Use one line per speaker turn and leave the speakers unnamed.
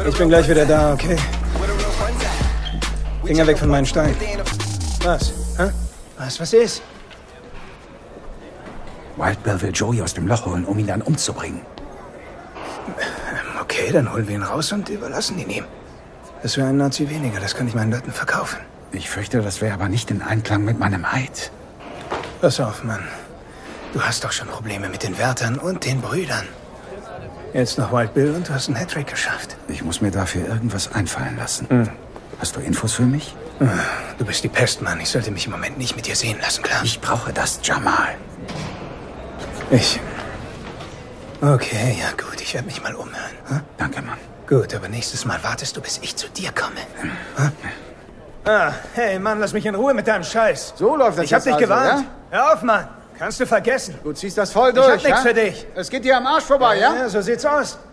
Ich bin gleich wieder da, okay? Finger weg von meinen Steinen. Was? Hä? Was ist?
Wild Bill will Joey aus dem Loch holen, um ihn dann umzubringen.
Okay, dann holen wir ihn raus und überlassen ihn ihm. Das wäre ein Nazi weniger, das kann ich meinen Leuten verkaufen.
Ich fürchte, das wäre aber nicht in Einklang mit meinem Eid.
Pass auf, Mann. Du hast doch schon Probleme mit den Wärtern und den Brüdern. Jetzt noch Wild Bill und du hast einen Hattrick geschafft.
Ich muss mir dafür irgendwas einfallen lassen. Hast du Infos für mich?
Du bist die Pest, Mann. Ich sollte mich im Moment nicht mit dir sehen lassen, klar?
Ich brauche das, Jamal.
Okay, ja gut. Ich werde mich mal umhören. Hm?
Danke, Mann.
Gut, aber nächstes Mal wartest du, bis ich zu dir komme. Hey, Mann, lass mich in Ruhe mit deinem Scheiß.
So läuft das.
Ich hab dich
also,
gewarnt.
Ja?
Hör auf, Mann. Kannst du vergessen.
Du ziehst das voll durch,
Ich hab nichts für dich.
Es geht dir am Arsch vorbei, ja?
Ja, so sieht's aus.